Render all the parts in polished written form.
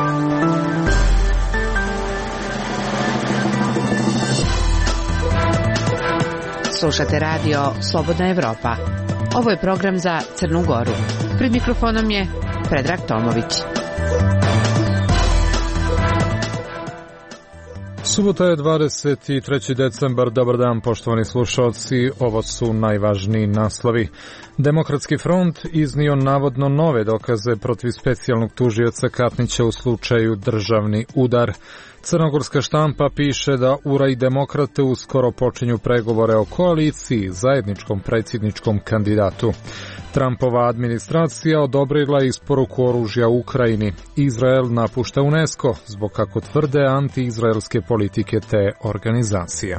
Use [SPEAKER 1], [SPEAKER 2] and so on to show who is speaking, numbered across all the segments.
[SPEAKER 1] Slušate radio Slobodna Evropa. Ovo je program za Crnu Goru. Pred mikrofonom je Predrag Tomović.
[SPEAKER 2] Subota je 23. decembar. Dobar dan, poštovani slušalci. Ovo su najvažniji naslovi. Demokratski front iznio navodno nove dokaze protiv specijalnog tužioca Katnića u slučaju državni udar. Crnogorska štampa piše da URA i Demokrate uskoro počinju pregovore o koaliciji, zajedničkom predsjedničkom kandidatu. Trumpova administracija odobrila isporuku oružja Ukrajini. Izrael napušta UNESCO zbog, kako tvrde, anti-izraelske politike te organizacije.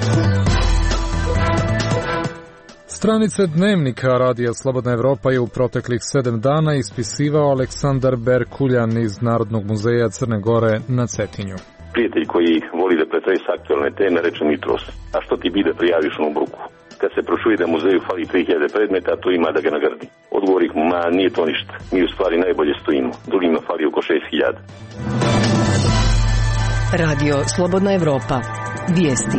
[SPEAKER 2] Stranice dnevnika Radija Slobodna Evropa je u proteklih 7 dana ispisivao Aleksandar Berkuljan iz Narodnog muzeja Crne Gore na Cetinju.
[SPEAKER 3] Prijatelj koji voli da pretresa aktualne teme reče Mitros, a što ti bi da prijaviš onu bruku? Kad se prošuje da muzeju fali 3000 predmeta, to ima da ga nagradi. Odgovori mu, ma nije to ništa, mi u stvari najbolje stojimo, drugima fali oko 6000.
[SPEAKER 4] Radio Slobodna Evropa. Vijesti.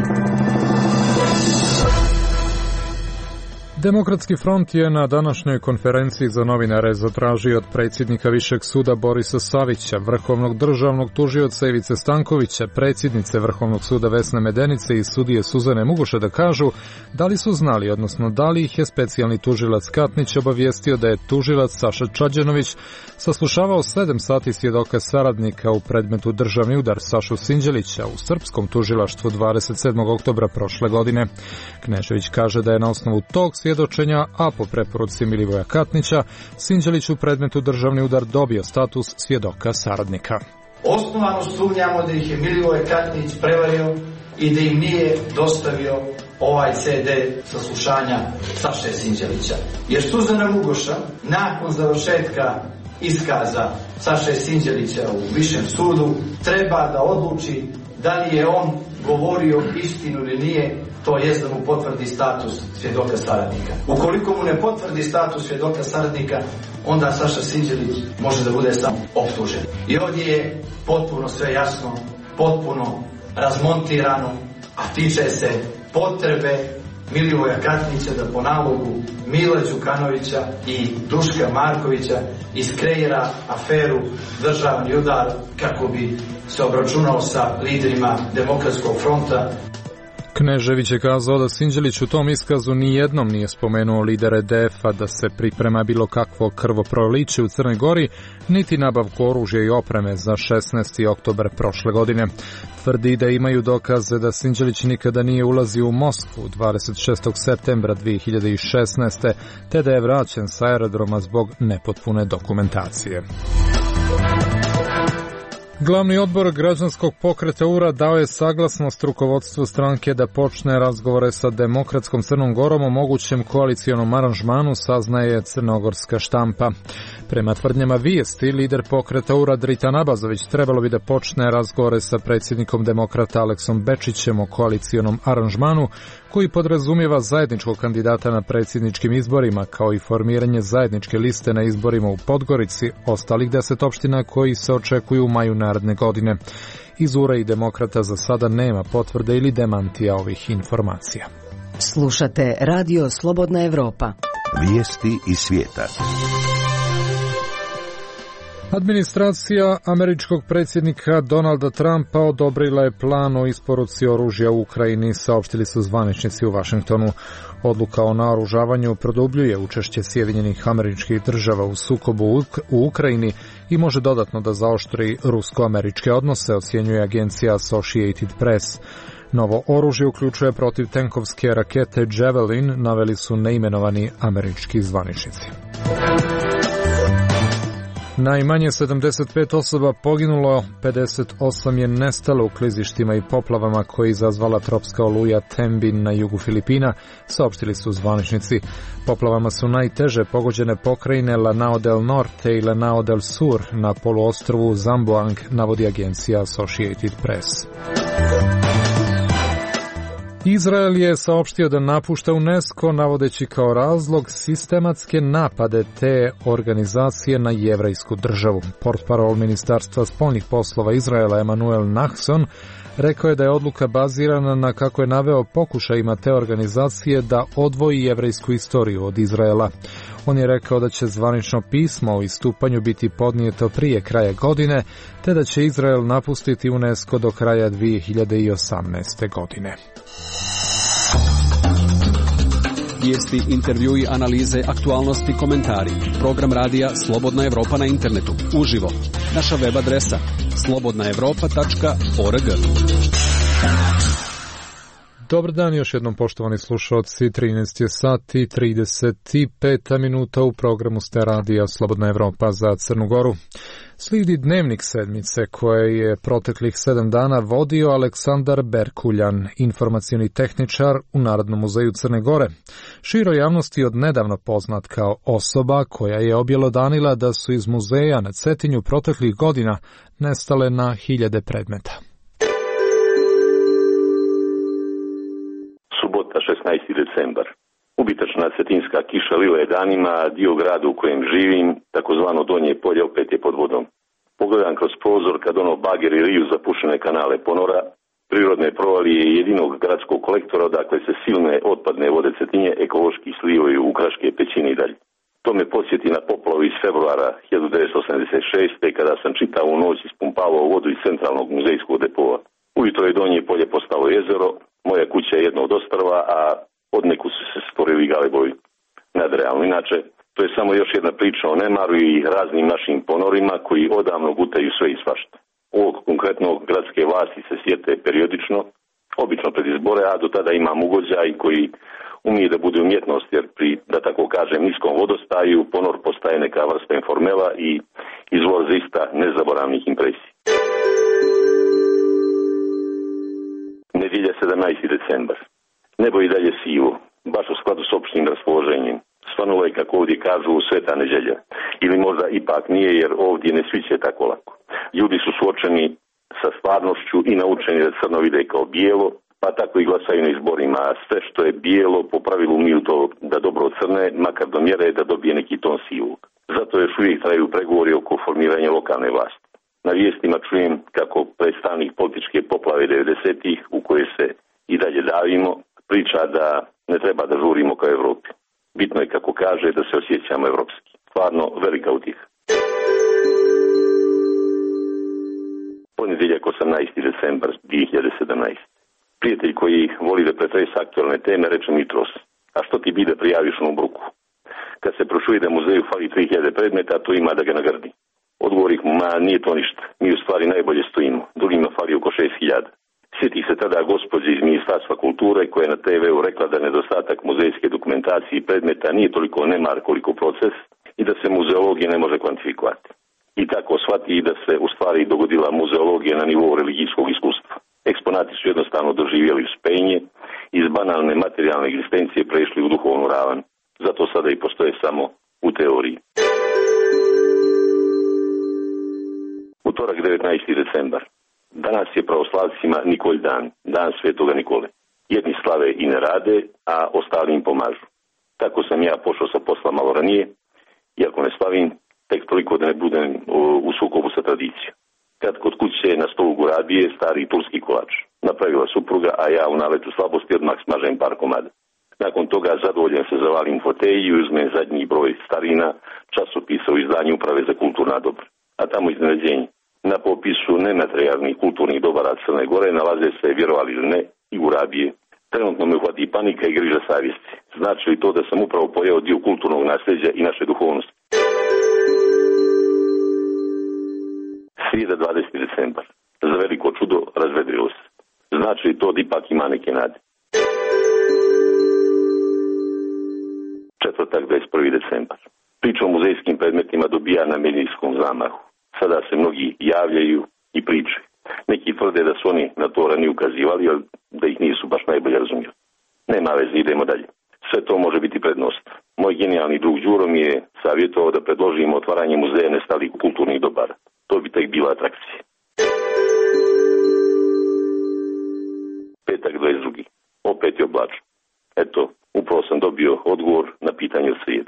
[SPEAKER 2] Demokratski front je na današnjoj konferenciji za novinare zatražio od predsjednika Višeg suda Borisa Savića, vrhovnog državnog tužioca Ivice Stankovića, predsjednice Vrhovnog suda Vesne Medenice i sudije Suzane Mugoša da kažu da li su znali, odnosno da li ih je specijalni tužilac Katnić obavijestio da je tužilac Saša Čađanović saslušavao 7 sati svjedoka saradnika u predmetu državni udar Sašu Sinđelića u srpskom tužilaštvu 27. oktobra prošle godine. Knežević kaže da je na osnovu tog svjedočenja, a po preporuci Milivoja Katnića, Sinđelić u predmetu državni udar dobio status svjedoka saradnika.
[SPEAKER 5] Osnovano sumnjamo da ih je Milivoj Katnić prevario i da im nije dostavio ovaj CD saslušanja Saše Sinđelića. Jer Suzana Mugoša, nakon završetka iskaza Saše Sinđelića u Višem sudu, treba da odluči da li je on govorio istinu ili nije, to jest da mu potvrdi status svjedoka saradnika. Ukoliko mu ne potvrdi status svjedoka saradnika, onda Saša Sinđelić može da bude samo optužen. I ovdje je potpuno sve jasno, potpuno razmontirano, a tiče se potrebe Milivoja Katnića da po nalogu Mila Đukanovića i Duška Markovića iskreira aferu državni udar kako bi se obračunao sa liderima Demokratskog fronta.
[SPEAKER 2] Knežević je kazao da Sinđelić u tom iskazu nijednom nije spomenuo lidere DF-a, da se priprema bilo kakvo krvoproliće u Crnoj Gori, niti nabavku oružja i opreme za 16. oktobar prošle godine. Tvrdi da imaju dokaze da Sinđelić nikada nije ulazio u Moskvu 26. septembra 2016. te da je vraćen sa aerodroma zbog nepotpune dokumentacije. Glavni odbor građanskog pokreta URA dao je saglasnost rukovodstvu stranke da počne razgovore sa Demokratskom Crnom Gorom o mogućem koalicijonom aranžmanu, saznaje crnogorska štampa. Prema tvrdnjama Vijesti, lider pokreta URA Dritan Abazović trebalo bi da počne razgovore sa predsjednikom Demokrata Aleksom Bečićem o koalicijonom aranžmanu, koji podrazumijeva zajedničkog kandidata na predsjedničkim izborima, kao i formiranje zajedničke liste na izborima u Podgorici, ostalih 10 opština koji se očekuju u maju naredne godine. Iz URA i Demokrata za sada nema potvrde ili demantija ovih informacija.
[SPEAKER 4] Slušate Radio Slobodna Evropa.
[SPEAKER 6] Vijesti iz svijeta.
[SPEAKER 2] Administracija američkog predsjednika Donalda Trumpa odobrila je plan o isporuci oružja u Ukrajini, saopštili su zvaničnici u Vašingtonu. Odluka o naoružavanju produbljuje učešće Sjedinjenih Američkih Država u sukobu u Ukrajini i može dodatno da zaoštri rusko-američke odnose, ocjenjuje agencija Associated Press. Novo oružje uključuje protivtenkovske rakete Javelin, naveli su neimenovani američki zvaničnici. Najmanje 75 osoba poginulo, 58 je nestalo u klizištima i poplavama koje je izazvala tropska oluja Tembin na jugu Filipina, saopštili su zvaničnici. Poplavama su najteže pogođene pokrajine Lanao del Norte i Lanao del Sur na poluostrvu Zamboang, navodi agencija Associated Press. Izrael je saopštio da napušta UNESCO, navodeći kao razlog sistematske napade te organizacije na jevrejsku državu. Portparol Ministarstva spoljnih poslova Izraela Emanuel Nahson rekao je da je odluka bazirana na, kako je naveo, pokušajima te organizacije da odvoji jevrejsku istoriju od Izraela. On je rekao da će zvanično pismo o istupanju biti podnijeto prije kraja godine, te da će Izrael napustiti UNESCO do kraja 2018. godine.
[SPEAKER 7] Vijesti, intervjui, analize, aktualnosti, komentari. Program radija Slobodna Evropa na internetu. Uživo. Naša web adresa slobodnaevropa.org.
[SPEAKER 2] Dobar dan još jednom, poštovani slušalci. 13 je sati 35 minuta u programu ste radija Slobodna Evropa za Crnu Goru. Slijedi dnevnik sedmice koje je proteklih 7 dana vodio Aleksandar Berkuljan, informacioni tehničar u Narodnom muzeju Crne Gore. Široj javnosti od nedavno poznat kao osoba koja je objelodanila da su iz muzeja na Cetinju proteklih godina nestale na hiljade predmeta.
[SPEAKER 3] Subota, 16. decembar. Ubitačna cetinska kiša lila je danima, dio grada u kojem živim, takozvano Donje polje, opet je pod vodom. Pogledam kroz prozor kad bageri riju zapušene kanale ponora, prirodne provalije i jedinog gradskog kolektora odakle se silne otpadne vode Cetinje ekološki slivaju u kraške pećine i dalje. To me podsjeti na poplavu iz februara 1986. kada sam čitavu noć ispumpavao vodu iz centralnog muzejskog depoa. Ujutro je Donje polje postalo jezero, moja kuća je jedna od ostrva, a odneku su se stvorili galebovi. Nadrealno. Inače, to je samo još jedna priča o nemaru i raznim našim ponorima koji odavno gutaju sve i svašta. Ovog konkretnog gradske vlasti se sjete periodično, obično pred izbore, a do tada imam ugođaj koji umije da bude umjetnost, jer pri, da tako kažem, niskom vodostaju ponor postaje neka vrsta informela i izvor zaista nezaboravnih impresija. Nedjelja, 17. decembar. Nebo i dalje sivo, baš u skladu s opštim raspoloženjem. Svanulo je, kako ovdje kažu, sveta nedjelja. Ili možda ipak nije, jer ovdje ne sviće tako lako. Ljudi su suočeni sa stvarnošću i naučeni da crno vide kao bijelo, pa tako i glasaju na izborima. A sve što je bijelo, po pravilu miju to da dobro crne, makar do mjere da dobije neki ton sivog. Zato još uvijek traju pregovori oko formiranja lokalne vlasti. Na vijestima čujem kako predstavnik političke poplave 90-ih, u koje se i dalje davimo, priča da ne treba da žurimo kao Evropi. Bitno je, kako kaže, da se osjećamo evropski. Stvarno velika utjeha. Ponedjeljak, 18. decembar 2017. Prijatelj koji voli da pretresa aktualne teme reče Mitros: a što ti bi da prijaviš onu bruku? Kad se prošuje da muzeju fali 3000 predmeta, to ima da ga nagrdi. Odgovorih mu: ma nije to ništa, mi u stvari najbolje stojimo, drugima fali oko 6000. Sjeti se tada gospođe iz Ministarstva kulture koja je na TV-u rekla da nedostatak muzejske dokumentacije i predmeta nije toliko nemar koliko proces i da se muzeologija ne može kvantifikovati. I tako shvati da se u stvari dogodila muzeologija na nivou religijskog iskustva. Eksponati su jednostavno doživjeli uspenje, iz banalne materijalne egzistencije prešli u duhovnu ravan. Zato sada i postoje samo u teoriji. Utorak, 19. decembar. Danas je pravoslavcima Nikolj dan, dan Svetoga Nikole. Jedni slave i ne rade, a ostali im pomažu. Tako sam ja pošao sa posla malo ranije, iako ne slavim, tek toliko da ne budem u sukobu sa tradicijom. Kad kod kuće na stolu gurabije stari turski kolač. Napravila supruga, a ja u naletu slabosti odmah smažem par komada. Nakon toga zadovoljen se zavalim fotelji i uzmem zadnji broj starina časopisa u izdanju Uprave za kulturna dobra. A tamo iznenađenje. Na popisu nematerijalnih kulturnih dobara Crne Gore nalaze se, vjerovali ili ne, i gurabije. Trenutno me uhvati panika i griža savjesti. Znači li to da sam upravo pojeo dio kulturnog nasljeđa i naše duhovnosti? Srijeda, 20. decembar. Za veliko čudo razvedrilo se. Znači li to da ipak ima neke nade? Četvrtak, 21. decembar. Priča o muzejskim predmetima dobija na medijskom zamahu. Sada se mnogi javljaju i pričaju. Neki tvrde da su oni na to ranije ukazivali, ali da ih nisu baš najbolje razumjeli. Nema veze, idemo dalje. Sve to može biti prednost. Moj genijalni drug Đuro mi je savjetovao da predložimo otvaranje muzeja nestalih kulturnih dobara. To bi tek bila atrakcija. Petak, 22. opet je oblačno. Eto, upravo sam dobio odgovor na pitanje od srijede.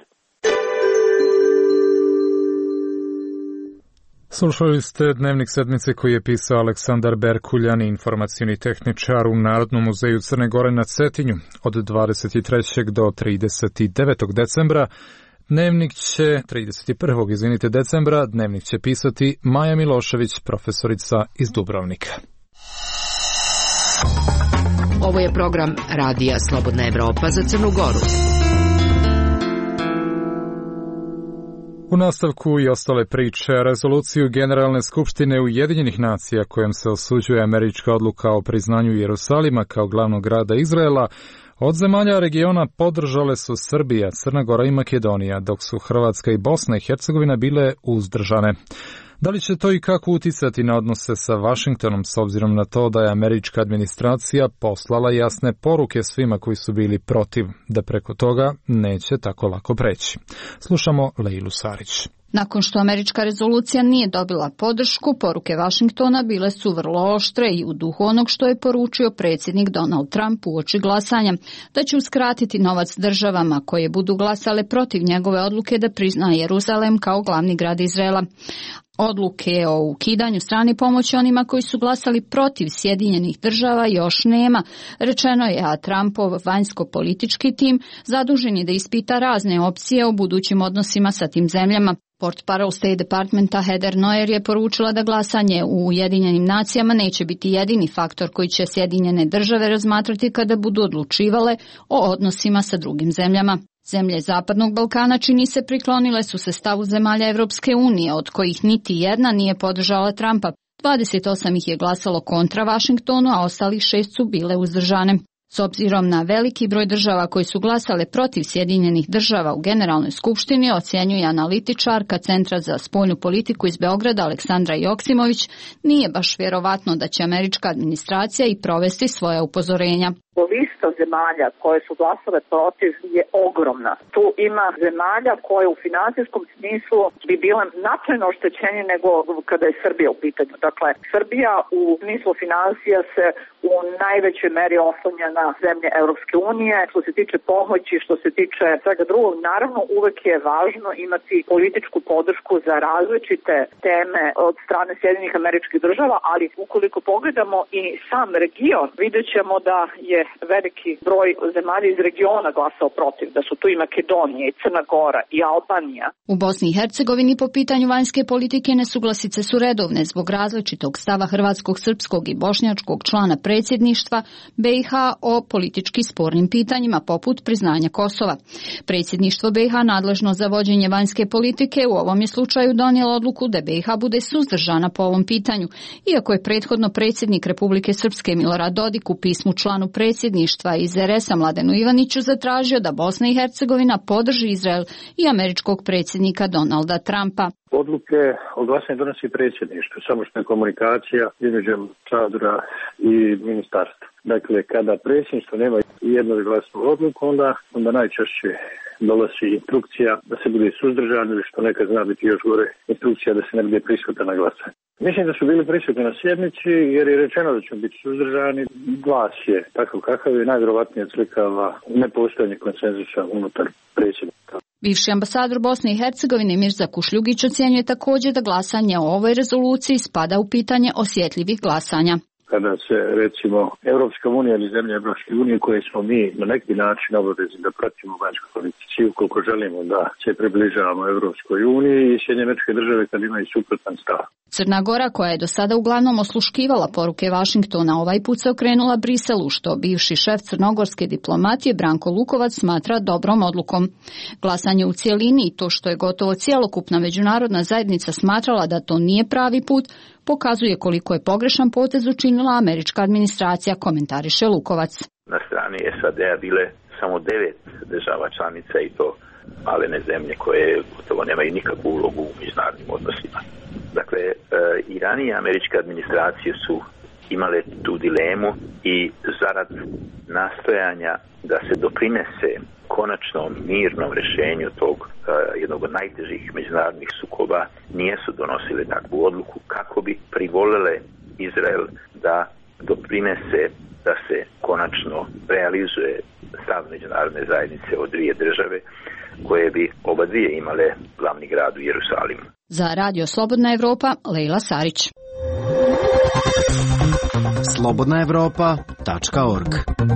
[SPEAKER 2] Slušali ste Dnevnik sedmice koji je pisao Aleksandar Berkuljan, informacioni tehničar u Narodnom muzeju Crne Gore na Cetinju. Od 23. do 39. decembra Dnevnik će, 31. decembra, Dnevnik će pisati Maja Milošević, profesorica iz Dubrovnika.
[SPEAKER 1] Ovo je program Radija Slobodna Evropa za Crnu Goru.
[SPEAKER 2] U nastavku i ostale priče, rezoluciju Generalne skupštine Ujedinjenih nacija kojom se osuđuje američka odluka o priznanju Jerusalima kao glavnog grada Izraela, od zemalja regiona podržale su Srbija, Crna Gora i Makedonija, dok su Hrvatska i Bosna i Hercegovina bile uzdržane. Da li će to i kako uticati na odnose sa Vašingtonom s obzirom na to da je američka administracija poslala jasne poruke svima koji su bili protiv, da preko toga neće tako lako preći? Slušamo Lejlu Sarić.
[SPEAKER 8] Nakon što američka rezolucija nije dobila podršku, poruke Vašingtona bile su vrlo oštre i u duhu onog što je poručio predsjednik Donald Trump uoči glasanja, da će uskratiti novac državama koje budu glasale protiv njegove odluke da prizna Jeruzalem kao glavni grad Izraela. Odluke o ukidanju strane pomoći onima koji su glasali protiv Sjedinjenih država još nema, rečeno je, a Trumpov vanjsko-politički tim zadužen je da ispita razne opcije o budućim odnosima sa tim zemljama. Portparol State Departmenta Heather Nauert je poručila da glasanje u Ujedinjenim nacijama neće biti jedini faktor koji će Sjedinjene države razmatrati kada budu odlučivale o odnosima sa drugim zemljama. Zemlje Zapadnog Balkana, čini se, priklonile su se stavu zemalja Evropske unije, od kojih niti jedna nije podržala Trumpa. 28 ih je glasalo kontra Vašingtonu, a ostalih 6 su bile uzdržane. S obzirom na veliki broj država koji su glasale protiv Sjedinjenih država u Generalnoj skupštini, ocjenjuje analitičarka Centra za spoljnu politiku iz Beograda Aleksandra Joksimović, nije baš vjerovatno da će američka administracija i provesti svoja upozorenja.
[SPEAKER 9] Lista zemalja koje su glasale protiv je ogromna. Tu ima zemalja koje u financijskom smislu bi bile značajno oštećenije nego kada je Srbija u pitanju. Dakle, Srbija u smislu financija se u najvećoj meri oslanja na zemlje Europske unije. Što se tiče pomoći, što se tiče svega drugog, naravno uvek je važno imati političku podršku za različite teme od strane Sjedinjenih Američkih Država, ali ukoliko pogledamo i sam region, vidjet ćemo da je veliki broj zemalja iz regiona glasao protiv, da su tu i Makedonija, i Crna Gora, i Albanija.
[SPEAKER 8] U Bosni i Hercegovini po pitanju vanjske politike nesuglasice su redovne zbog različitog stava hrvatskog, srpskog i bošnjačkog člana predsjedništva BiH o politički spornim pitanjima poput priznanja Kosova. Predsjedništvo BiH nadležno za vođenje vanjske politike u ovom je slučaju donijelo odluku da BiH bude suzdržana po ovom pitanju, iako je prethodno predsjednik Republike Srpske Milorad Dodik u pismu članu predsjedništva iz RS-a Mladenu Ivaniću zatražio da Bosna i Hercegovina podrži Izrael i američkog predsjednika Donalda Trumpa.
[SPEAKER 10] Odluke o glasanju donosi predsjedništvo, samo što je komunikacija između ambasadora i ministarstva. Dakle, kada predsjedništvo nema jednoglasnu odluku, onda najčešće dolazi instrukcija da se bude suzdržan ili što nekad zna biti još gore, instrukcija da se ne bude prisutan na glasanje. Mislim da su bili prisutni na sjednici jer je rečeno da ćemo biti suzdržani. Glas je takav kakav je, najvjerovatnije odslikava nepostojanje konsenzusa unutar predsjednika.
[SPEAKER 8] Bivši ambasador Bosne i Hercegovine Mirza Kušljugić ocjenjuje također da glasanje o ovoj rezoluciji spada u pitanje osjetljivih glasanja.
[SPEAKER 10] Kada se, recimo, Europska unija ili zemlje Europske unije koje smo mi na neki način obavezni da pratimo vanjsku politici, ukoliko želimo da se približavamo Europskoj uniji i Sjedinjene Američke Države kad imaju suprotan stav.
[SPEAKER 8] Crna Gora, koja je do sada uglavnom osluškivala poruke Vašingtona, ovaj put se okrenula Briselu, što bivši šef crnogorske diplomatije Branko Lukovac smatra dobrom odlukom. Glasanje u cijelini i to što je gotovo cjelokupna međunarodna zajednica smatrala da to nije pravi put, pokazuje koliko je pogrešan potez učinila američka administracija, komentariše Lukovac.
[SPEAKER 11] Na strani SAD-a bile samo 9 država članica i to malene zemlje koje gotovo nemaju nikakvu ulogu u međunarodnim odnosima. Dakle, Iran i američka administracija su imale tu dilemu i zarad nastojanja da se doprinese konačnom mirnom rješenju tog jednog od najtežih međunarodnih sukoba nijesu donosile takvu odluku kako bi privolile Izrael da doprinese da se konačno realizuje stav međunarodne zajednice od dvije države koje bi oba dvije imale glavni grad u Jerusalimu.
[SPEAKER 8] Za Radio Slobodna Evropa, Lejla Sarić.
[SPEAKER 12] slobodnaevropa.org.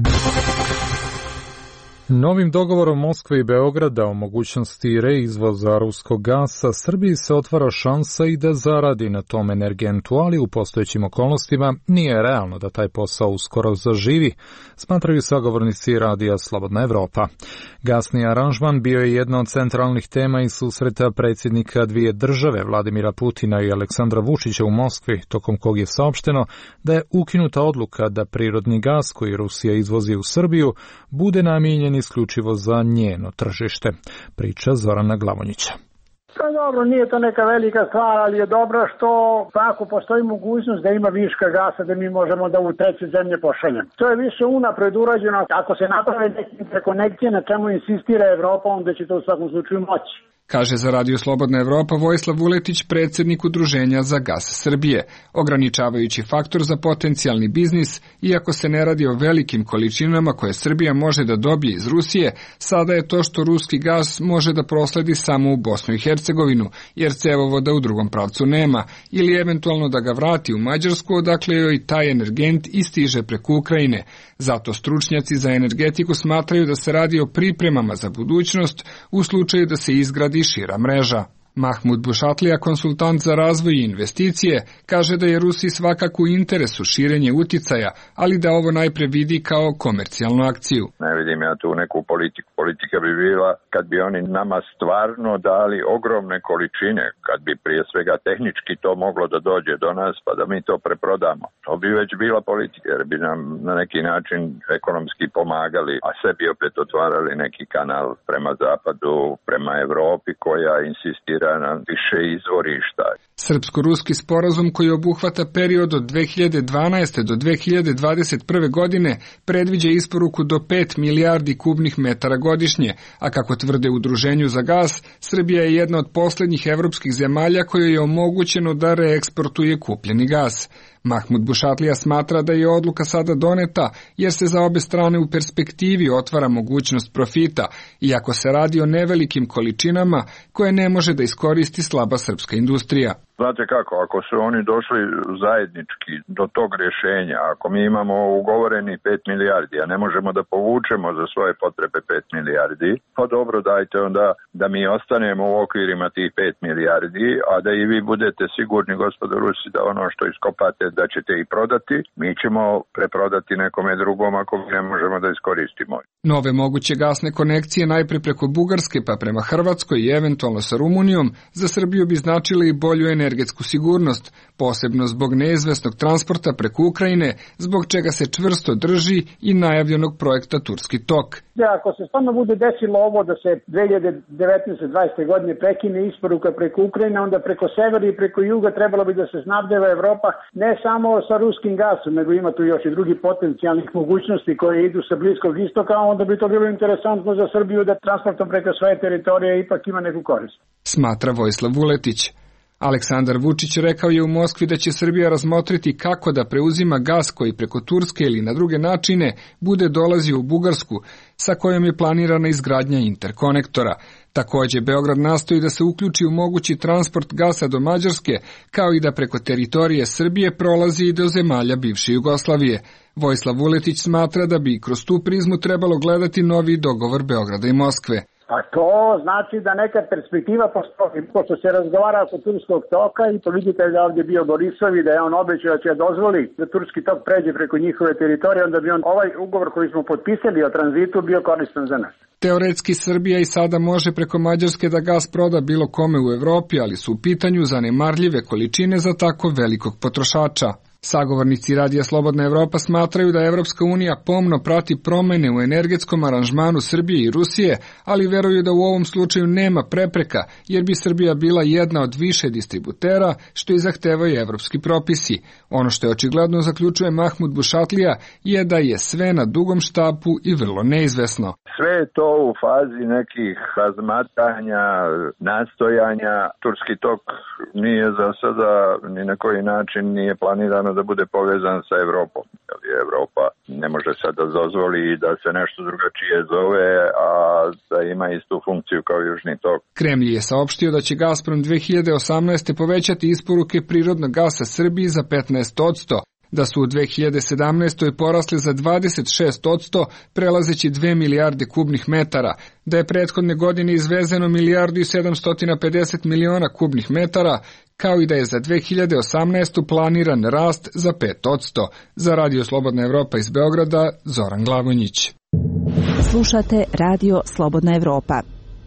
[SPEAKER 2] Novim dogovorom Moskve i Beograda o mogućnosti reizvoza ruskog gasa Srbiji se otvara šansa i da zaradi na tom energentu, ali u postojećim okolnostima nije realno da taj posao uskoro zaživi, smatraju sagovornici Radija Slobodna Evropa. Gasni aranžman bio je jedna od centralnih tema i susreta predsjednika dvije države, Vladimira Putina i Aleksandra Vučića u Moskvi, tokom kog je saopšteno da je ukinuta odluka da prirodni gas koji Rusija izvozi u Srbiju bude namijenjen isključivo za njeno tržište. Priča Zorana Glavonjića.
[SPEAKER 13] Pa dobro, nije to neka velika stvar, ali je dobro što ako postoji mogućnost da ima viška gasa da mi možemo da u treće zemlje pošaljemo. To je više unapred urađeno. Ako se naprave neke interkonekcije na čemu insistira Evropa, onda će to u svakom slučaju moći.
[SPEAKER 14] Kaže za Radio Slobodna Evropa Vojislav Vuletić, predsjednik Udruženja za gas Srbije. Ograničavajući faktor za potencijalni biznis, iako se ne radi o velikim količinama koje Srbija može da dobije iz Rusije, sada je to što ruski gas može da prosledi samo u Bosnu i Hercegovinu, jer cevovoda u drugom pravcu nema, ili eventualno da ga vrati u Mađarsku, odakle joj taj energent i stiže preko Ukrajine. Zato stručnjaci za energetiku smatraju da se radi o pripremama za budućnost u slučaju da se izgradi šira mreža. Mahmud Bušatlija, konsultant za razvoj i investicije, kaže da je Rusiji svakako u interesu širenje uticaja, ali da ovo najpre vidi kao komercijalnu akciju.
[SPEAKER 15] Ne vidim ja tu neku politiku. Politika bi bila kad bi oni nama stvarno dali ogromne količine, kad bi prije svega tehnički to moglo da dođe do nas pa da mi to preprodamo. To bi već bila politika jer bi nam na neki način ekonomski pomagali, a sebi opet otvarali neki kanal prema zapadu, prema Evropi koja insistira na više izvorišta.
[SPEAKER 14] Srpsko-ruski sporazum koji obuhvata period od 2012. do 2021. godine predviđa isporuku do 5 milijardi kubnih metara godišnje, a kako tvrde u Udruženju za gas, Srbija je jedna od posljednjih evropskih zemalja kojoj je omogućeno da reeksportuje kupljeni gas. Mahmud Bušatlija smatra da je odluka sada doneta jer se za obe strane u perspektivi otvara mogućnost profita, iako se radi o nevelikim količinama koje ne može da iskoristi slaba srpska industrija.
[SPEAKER 15] Znate kako, ako su oni došli zajednički do tog rješenja, ako mi imamo ugovoreni 5 milijardi, a ne možemo da povučemo za svoje potrebe 5 milijardi, pa dobro, dajte onda da mi ostanemo u okvirima tih 5 milijardi, a da i vi budete sigurni, gospodo Rusi, da ono što iskopate da ćete i prodati, mi ćemo preprodati nekome drugom ako ne možemo da iskoristimo.
[SPEAKER 14] Nove moguće gasne konekcije najpre preko Bugarske pa prema Hrvatskoj i eventualno sa Rumunijom za Srbiju bi značile i bolju energetsku sigurnost, posebno zbog neizvesnog transporta preko Ukrajine, zbog čega se čvrsto drži i najavljenog projekta Turski tok.
[SPEAKER 13] Ako se stvarno bude desilo ovo da se 2019-2020. godine prekine isporuka preko Ukrajine, onda preko severa i preko juga trebalo bi da se snabdeva Evropa ne samo sa ruskim gasom, nego ima tu još i drugi potencijalnih mogućnosti koje idu sa Bliskog istoka, a onda bi to bilo interesantno za Srbiju da transportom preko svoje teritorije ipak ima neku korist.
[SPEAKER 14] Smatra Vojislav Vuletić. Aleksandar Vučić rekao je u Moskvi da će Srbija razmotriti kako da preuzima gas koji preko Turske ili na druge načine bude dolazio u Bugarsku, sa kojom je planirana izgradnja interkonektora. Također, Beograd nastoji da se uključi u mogući transport gasa do Mađarske, kao i da preko teritorije Srbije prolazi i do zemalja bivše Jugoslavije. Vojislav Vuletić smatra da bi kroz tu prizmu trebalo gledati novi dogovor Beograda i Moskve.
[SPEAKER 13] Pa to znači da neka perspektiva postoji, pošto se razgovara oko turskog toka i to vidite da je ovdje bio Borisov i da je on obećao da će dozvoli da turski tok pređe preko njihove teritorije, onda bi on ovaj ugovor koji smo potpisali o tranzitu bio koristan za nas.
[SPEAKER 14] Teoretski Srbija i sada može preko Mađarske da gas proda bilo kome u Evropi, ali su u pitanju zanemarljive količine za tako velikog potrošača. Sagovornici Radija Slobodna Evropa smatraju da Evropska unija pomno prati promene u energetskom aranžmanu Srbije i Rusije, ali veruju da u ovom slučaju nema prepreka, jer bi Srbija bila jedna od više distributera, što i zahtevaju evropski propisi. Ono što je očigledno, zaključuje Mahmud Bušatlija, je da je sve na dugom štapu i vrlo neizvesno.
[SPEAKER 15] Sve je to u fazi nekih razmatranja, nastojanja. Turski tok nije za sada ni na koji način nije planirano sigurno da bude povezan sa Evropom. Evropa ne može sad da dozvoli da se nešto drugačije zove, a da ima istu funkciju kao Južni tok.
[SPEAKER 14] Kremlj je saopštio da će Gazprom 2018. povećati isporuke prirodnog gasa Srbiji za 15%, da su u 2017. porasli za 26%, prelazeći 2 milijarde kubnih metara, da je prethodne godine izvezeno 1.750 miliona kubnih metara, kao i da je za 2018. planiran rast za 5%. Za Radio Slobodna Evropa iz Beograda, Zoran Glavonjić.
[SPEAKER 12] Slušate Radio Slobodna Evropa.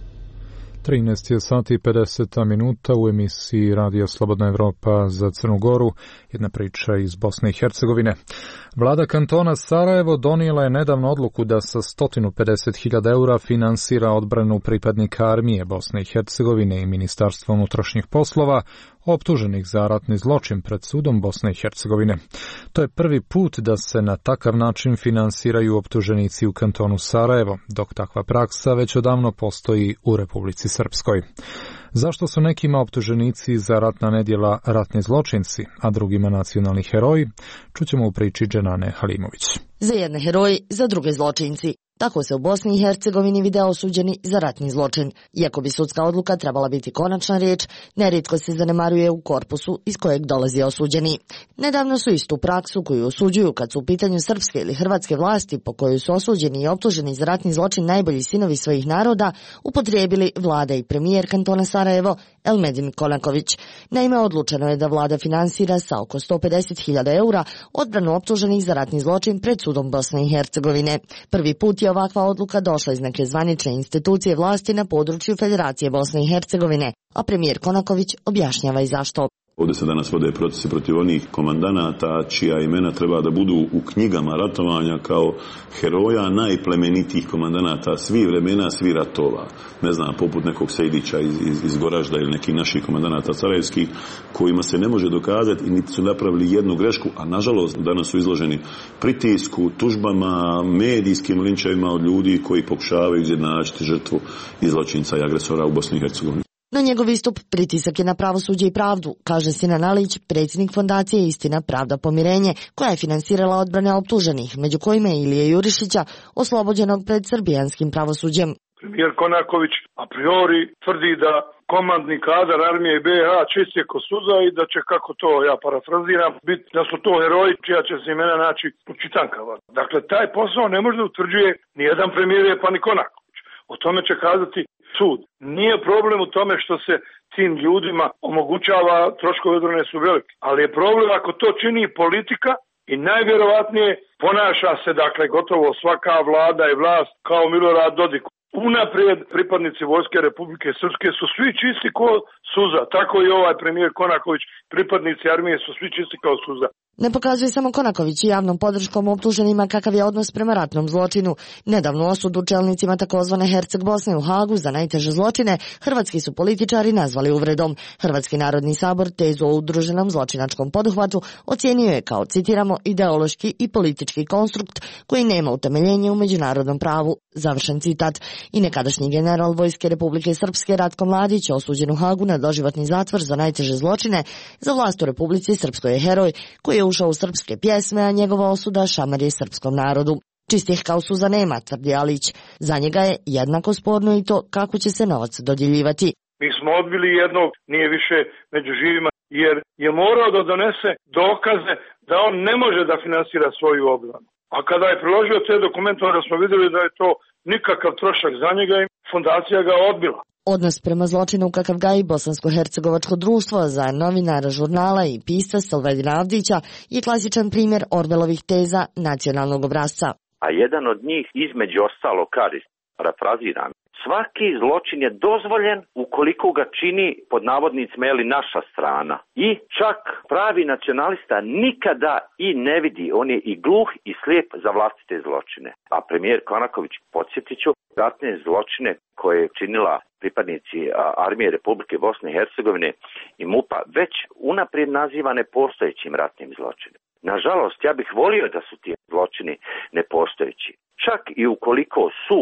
[SPEAKER 2] 13 sati i 50 minuta u emisiji Radio Slobodna Evropa za Crnu Goru, jedna priča iz Bosne i Hercegovine. Vlada kantona Sarajevo donijela je nedavno odluku da sa 150.000 eura finansira odbranu pripadnika armije Bosne i Hercegovine i Ministarstva unutrašnjih poslova, optuženih za ratni zločin pred sudom Bosne i Hercegovine. To je prvi put da se na takav način finansiraju optuženici u kantonu Sarajevo, dok takva praksa već odavno postoji u Republici Srpskoj. Zašto su nekima optuženici za ratna nedjela ratni zločinci, a drugima nacionalni heroji, čućemo u priči Dženane Halimović.
[SPEAKER 16] Za jedne heroji, za druge zločinci. Tako se u Bosni i Hercegovini vide osuđeni za ratni zločin. Iako bi sudska odluka trebala biti konačna riječ, nerijetko se zanemaruje u korpusu iz kojeg dolazi osuđeni. Nedavno su istu praksu koju osuđuju kad su u pitanju srpske ili hrvatske vlasti po koju su osuđeni i optuženi za ratni zločin najbolji sinovi svojih naroda, upotrijebili vlada i premijer kantona Sarajevo Elmedin Konaković. Naime, odlučeno je da vlada finansira sa oko 150.000 eura odbranu optuženih za ratni zločin pred sudom Bosne i Hercegovine. Prvi put je ovakva odluka došla iz neke zvanične institucije vlasti na području Federacije Bosne i Hercegovine, a premijer Konaković objašnjava i zašto.
[SPEAKER 17] Ovdje se danas vode procesi protiv onih komandanata čija imena treba da budu u knjigama ratovanja kao heroja najplemenitijih komandanata svih vremena, svih ratova. Ne znam, poput nekog Sejdića iz Goražda ili nekih naših komandanata sarajevskih, kojima se ne može dokazati i niti su napravili jednu grešku, a nažalost danas su izloženi pritisku, tužbama, medijskim linčevima od ljudi koji pokušavaju izjednačiti žrtvu i zločinca i agresora u Bosni i Hercegovini.
[SPEAKER 16] No njegov istup pritisak je na pravosuđe i pravdu, kaže Sinan Alić, predsjednik fondacije Istina, pravda, pomirenje, koja je finansirala odbrane optuženih, među kojima je Ilije Jurišića, oslobođenog pred srbijanskim pravosuđem.
[SPEAKER 18] Premijer Konaković a priori tvrdi da komandni kadar armije BiH čist je ko suza i da će, kako to ja parafraziram, biti da su to heroji čija će se imena naći u čitankama. Dakle, taj posao ne može da utvrđuje ni jedan premijer pa ni Konaković. O tome će kazati sud. Nije problem u tome što se tim ljudima omogućava, troškovi odbrane su veliki, ali je problem ako to čini politika i najvjerovatnije ponaša se, dakle, gotovo svaka vlada i vlast kao Milorad Dodik. Unaprijed pripadnici Vojske Republike Srpske su svi čisti ko suza, tako i ovaj premijer Konaković, pripadnici armije su svi čisti kao suza.
[SPEAKER 16] Ne pokazuje samo Konaković i javnom podrškom optuženima kakav je odnos prema ratnom zločinu. Nedavnu osudu čelnicima takozvane Herceg Bosne u Hagu za najteže zločine hrvatski su političari nazvali uvredom. Hrvatski narodni sabor tezu o udruženom zločinačkom poduhvatu ocijenio je kao, citiramo, ideološki i politički konstrukt koji nema utemeljenje u međunarodnom pravu. Završen citat. I nekadašnji general Vojske Republike Srpske Ratko Mladić, osuđen u Hagu na doživotni zatvor za najteže zločine, za vlast u Republici Srpskoj je heroj koji je ušao u srpske pjesme, a njegova osuda šamar je srpskom narodu. Čistih kao suza nema, tvrdi Alić. Za njega je jednako sporno i to kako će se novac dodjeljivati.
[SPEAKER 18] Mi smo odbili jednog, nije više među živima, jer je morao da donese dokaze da on ne može da finansira svoju obranu. A kada je priložio te dokumente, onda smo vidjeli da je to nikakav trošak za njega i fondacija ga odbila.
[SPEAKER 16] Odnos prema zločinu kakav gaji Bosansko-hercegovačko društvo za novinara žurnala i pisca Salvedina Avdića je klasičan primjer Orvelovih teza nacionalnog obrazca.
[SPEAKER 19] A jedan od njih između ostalo kaže, parafraziram, svaki zločin je dozvoljen ukoliko ga čini pod navodnicima naša strana. I čak pravi nacionalista nikada i ne vidi, on je i gluh i slijep za vlastite zločine. A premijer Konaković, podsjetit ću, ratne zločine koje je činila pripadnici armije Republike Bosne i Hercegovine i MUP-a već unaprijed nazivane postojećim ratnim zločinima. Nažalost, ja bih volio da su ti zločini nepostojeći. Čak i ukoliko sud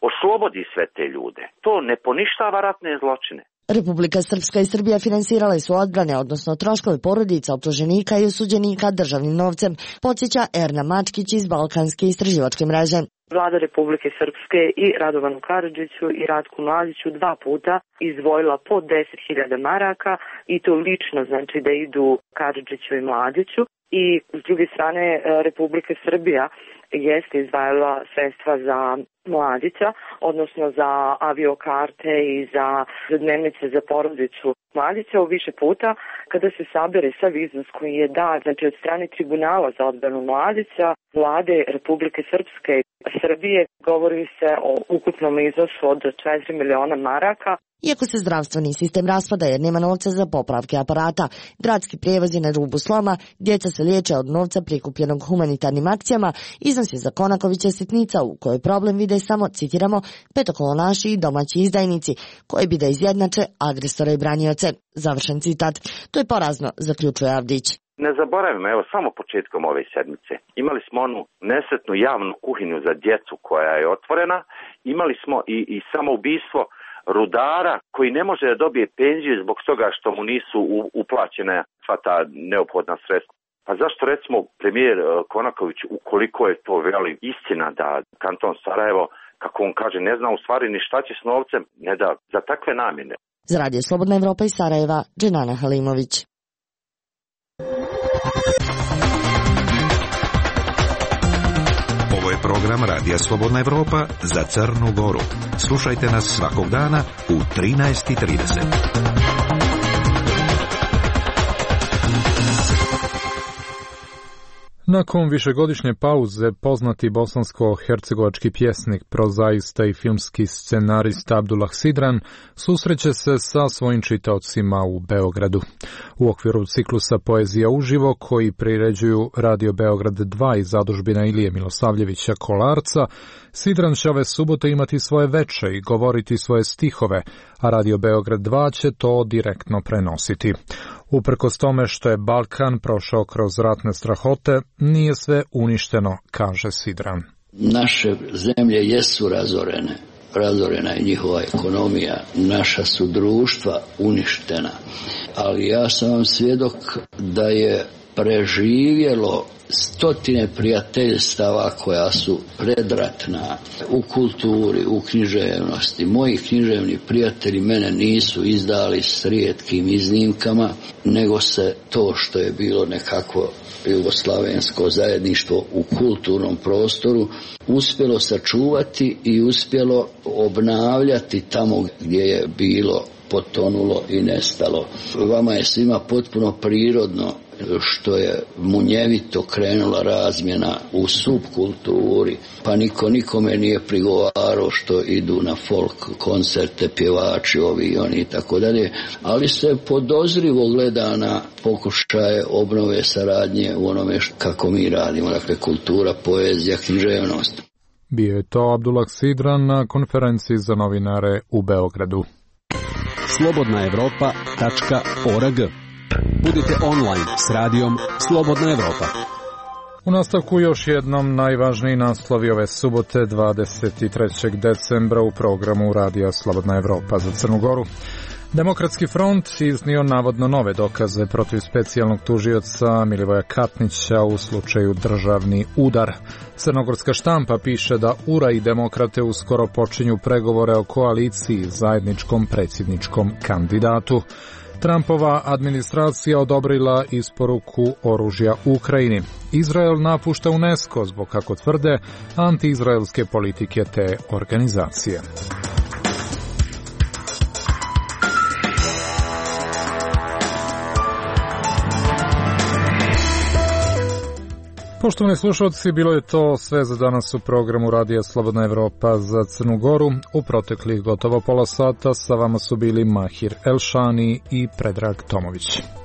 [SPEAKER 19] oslobodi sve te ljude. To ne poništava ratne zločine.
[SPEAKER 16] Republika Srpska i Srbija finansirale su odbrane, odnosno troškove porodica optuženika i osuđenika državnim novcem, podsjeća Erna Mačkić iz Balkanske istraživačke mreže.
[SPEAKER 20] Vlada Republike Srpske i Radovanu Karadžiću i Ratku Mladiću 2 puta izdvojila po 10.000 maraka i to lično, znači da idu Karadžiću i Mladiću. I s druge strane Republika Srbija jeste izdvajala sredstva za Mladića, odnosno za aviokarte i za dnevnice za porodicu Mladića u više puta. Kada se sabere sav iznos koji je dat, znači od strane Tribunala za odbranu Mladića, Vlade Republike Srpske i Srbije, govori se o ukupnom iznosu od 4 miliona maraka.
[SPEAKER 16] Iako se zdravstveni sistem raspada jer nema novca za popravke aparata, gradski prijevoz je na rubu sloma, djeca se liječe od novca prikupljenog humanitarnim akcijama, iznos je za Konakovića sitnica u kojoj problem vide samo, citiramo, petokolonaši i domaći izdajnici, koji bi da izjednače agresore i branioce. Završen citat. To je porazno, zaključuje Avdić.
[SPEAKER 19] Ne zaboravimo, evo samo početkom ove sedmice. Imali smo onu nesretnu javnu kuhinju za djecu koja je otvorena, imali smo i samoubistvo rudara koji ne može da dobije penziju zbog toga što mu nisu uplaćene sva ta neophodna sredstva. Pa zašto recimo premijer Konaković, ukoliko je to veli istina da kanton Sarajevo, kako on kaže, ne zna u stvari ni šta će s novcem, ne da za takve namjene.
[SPEAKER 16] Za Radio Slobodna Evropa iz Sarajeva, Dženana Halimović.
[SPEAKER 6] Ovo je program Radija Slobodna Evropa za Crnu Goru. Slušajte nas svakog dana u 13:30.
[SPEAKER 2] Nakon višegodišnje pauze, poznati bosansko-hercegovački pjesnik, prozaista i filmski scenarista Abdullah Sidran susreće se sa svojim čitaocima u Beogradu. U okviru ciklusa Poezija uživo, koji priređuju Radio Beograd 2 iz zadužbina Ilije Milosavljevića Kolarca, Sidran će ove subote imati svoje veče i govoriti svoje stihove, a Radio Beograd 2 će to direktno prenositi. Uprkos tome što je Balkan prošao kroz ratne strahote, nije sve uništeno, kaže Sidran.
[SPEAKER 21] Naše zemlje jesu razorene. Razorena je njihova ekonomija, naša su društva uništena. Ali ja sam vam svjedok da je preživjelo stotine prijateljstava koja su predratna u kulturi, u književnosti. Moji književni prijatelji mene nisu izdali s rijetkim iznimkama, nego se to što je bilo nekako jugoslavensko zajedništvo u kulturnom prostoru uspjelo sačuvati i uspjelo obnavljati tamo gdje je bilo potonulo i nestalo. Vama je svima potpuno prirodno što je munjevito krenula razmjena u subkulturi, pa niko nikome nije prigovarao što idu na folk koncerte, pjevači, ovi i oni i tako dalje, ali se podozrivo gleda na pokušaje obnove saradnje u onome kako mi radimo, dakle kultura, poezija, književnost.
[SPEAKER 2] Bio je to Abdullah Sidran na konferenciji za novinare u Beogradu.
[SPEAKER 7] slobodnaevropa.org. Budite online s radijom Slobodna Evropa.
[SPEAKER 2] U nastavku još jednom najvažniji naslovi ove subote 23. decembra u programu Radija Slobodna Evropa za Crnu Goru. Demokratski front iznio navodno nove dokaze protiv specijalnog tužioca Milivoja Katnića u slučaju državni udar. Crnogorska štampa piše da URA i demokrate uskoro počinju pregovore o koaliciji zajedničkom predsjedničkom kandidatu. Trumpova administracija odobrila isporuku oružja Ukrajini. Izrael napušta UNESCO zbog, kako tvrde, antiizraelske politike te organizacije. Poštovani slušalci, bilo je to sve za danas u programu Radija Slobodna Evropa za Crnu Goru. U proteklih gotovo pola sata sa vama su bili Mahir Elšani i Predrag Tomović.